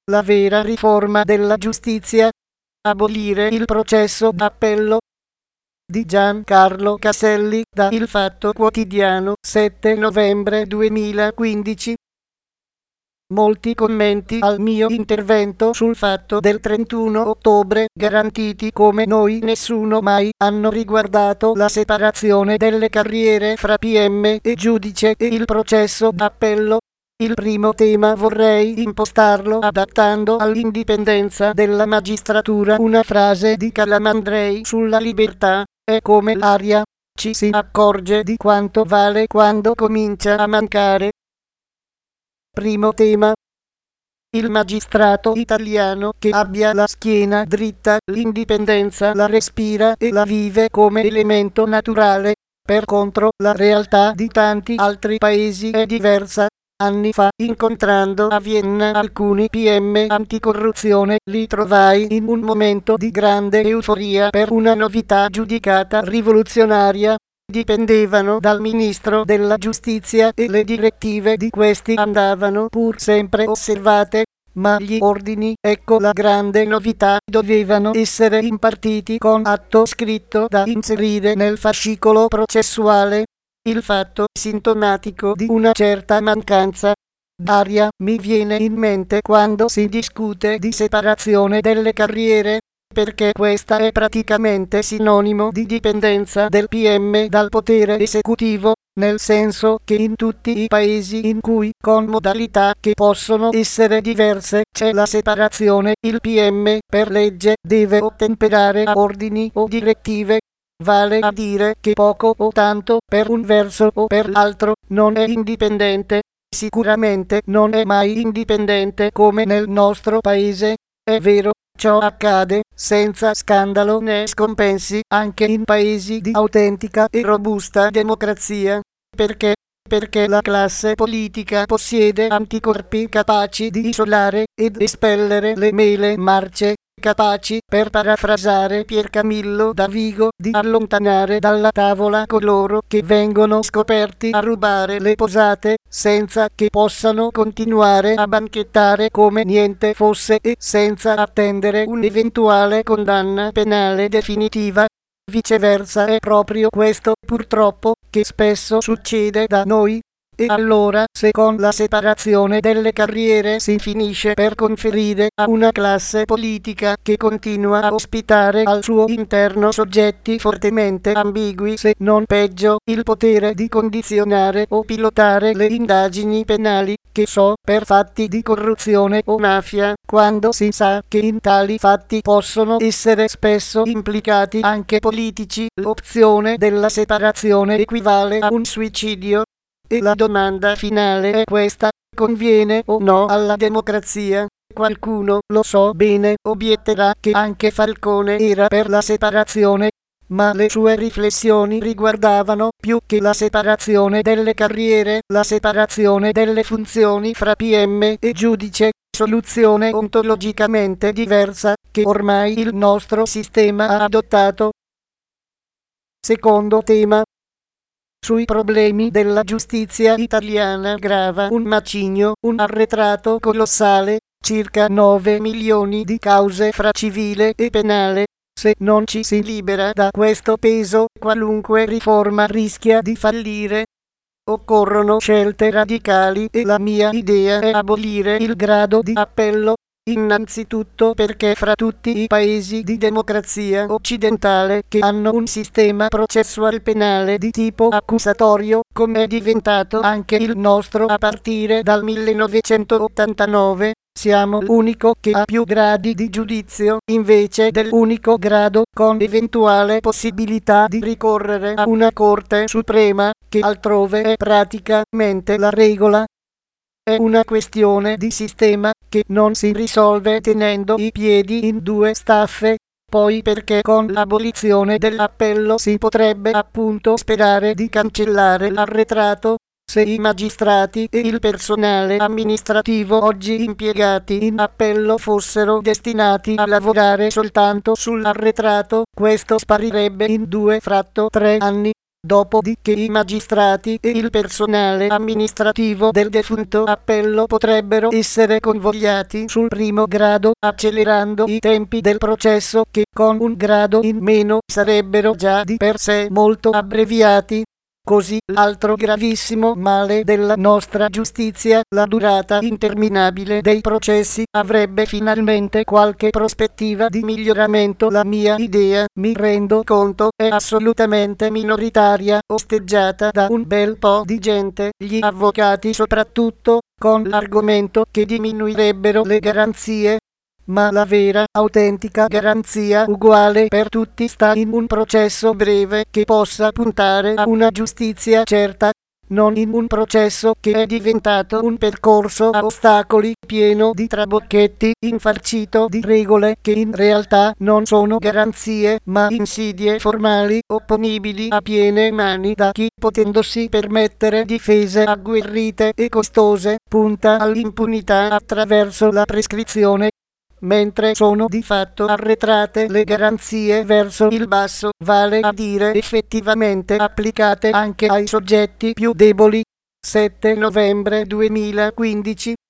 la vera riforma della giustizia, abolire il processo d'appello. Di Giancarlo Caselli, da Il Fatto Quotidiano, 7 novembre 2015. Molti commenti al mio intervento sul fatto del 31 ottobre, garantiti come noi nessuno mai, hanno riguardato la separazione delle carriere fra PM e giudice e il processo d'appello. Il primo tema vorrei impostarlo adattando all'indipendenza della magistratura una frase di Calamandrei sulla libertà: è come l'aria, ci si accorge di quanto vale quando comincia a mancare. Primo tema. Il magistrato italiano che abbia la schiena dritta, l'indipendenza la respira e la vive come elemento naturale. Per contro, la realtà di tanti altri paesi è diversa. Anni fa, incontrando a Vienna alcuni PM anticorruzione, li trovai in un momento di grande euforia per una novità giudicata rivoluzionaria. Dipendevano dal ministro della giustizia e le direttive di questi andavano pur sempre osservate, ma gli ordini, ecco la grande novità, dovevano essere impartiti con atto scritto da inserire nel fascicolo processuale. Il fatto sintomatico di una certa mancanza d'aria mi viene in mente quando si discute di separazione delle carriere, perché questa è praticamente sinonimo di dipendenza del PM dal potere esecutivo, nel senso che in tutti i paesi in cui, con modalità che possono essere diverse, c'è la separazione, il PM, per legge, deve ottemperare a ordini o direttive. Vale a dire che poco o tanto, per un verso o per l'altro, non è indipendente. Sicuramente non è mai indipendente come nel nostro paese. È vero, ciò accade, senza scandalo né scompensi, anche in paesi di autentica e robusta democrazia. Perché? Perché la classe politica possiede anticorpi capaci di isolare ed espellere le mele marce, capaci, per parafrasare Piercamillo da Vigo, di allontanare dalla tavola coloro che vengono scoperti a rubare le posate, senza che possano continuare a banchettare come niente fosse e senza attendere un'eventuale condanna penale definitiva. Viceversa è proprio questo, purtroppo, che spesso succede da noi. E allora, se con la separazione delle carriere si finisce per conferire a una classe politica che continua a ospitare al suo interno soggetti fortemente ambigui, se non peggio, il potere di condizionare o pilotare le indagini penali, che so, per fatti di corruzione o mafia, quando si sa che in tali fatti possono essere spesso implicati anche politici, l'opzione della separazione equivale a un suicidio. E la domanda finale è questa: conviene o no alla democrazia? Qualcuno, lo so bene, obietterà che anche Falcone era per la separazione, ma le sue riflessioni riguardavano più che la separazione delle carriere, la separazione delle funzioni fra PM e giudice, soluzione ontologicamente diversa, che ormai il nostro sistema ha adottato. Secondo tema. Sui problemi della giustizia italiana grava un macigno, un arretrato colossale, circa 9 milioni di cause fra civile e penale. Se non ci si libera da questo peso, qualunque riforma rischia di fallire. Occorrono scelte radicali e la mia idea è abolire il grado di appello. Innanzitutto perché fra tutti i paesi di democrazia occidentale che hanno un sistema processuale penale di tipo accusatorio, come è diventato anche il nostro a partire dal 1989, siamo l'unico che ha più gradi di giudizio, invece dell'unico grado con eventuale possibilità di ricorrere a una Corte Suprema, che altrove è praticamente la regola. È una questione di sistema che non si risolve tenendo i piedi in due staffe. Poi perché con l'abolizione dell'appello si potrebbe appunto sperare di cancellare l'arretrato. Se i magistrati e il personale amministrativo oggi impiegati in appello fossero destinati a lavorare soltanto sull'arretrato, questo sparirebbe in 2-3 anni. Dopodiché i magistrati e il personale amministrativo del defunto appello potrebbero essere convogliati sul primo grado, accelerando i tempi del processo che con un grado in meno sarebbero già di per sé molto abbreviati. Così l'altro gravissimo male della nostra giustizia, la durata interminabile dei processi, avrebbe finalmente qualche prospettiva di miglioramento. La mia idea, mi rendo conto, è assolutamente minoritaria, osteggiata da un bel po' di gente, gli avvocati soprattutto, con l'argomento che diminuirebbero le garanzie. Ma la vera, autentica garanzia uguale per tutti sta in un processo breve che possa puntare a una giustizia certa, non in un processo che è diventato un percorso a ostacoli pieno di trabocchetti, infarcito di regole che in realtà non sono garanzie ma insidie formali opponibili a piene mani da chi, potendosi permettere difese agguerrite e costose, punta all'impunità attraverso la prescrizione, mentre sono di fatto arretrate le garanzie verso il basso, vale a dire effettivamente applicate anche ai soggetti più deboli. 7 novembre 2015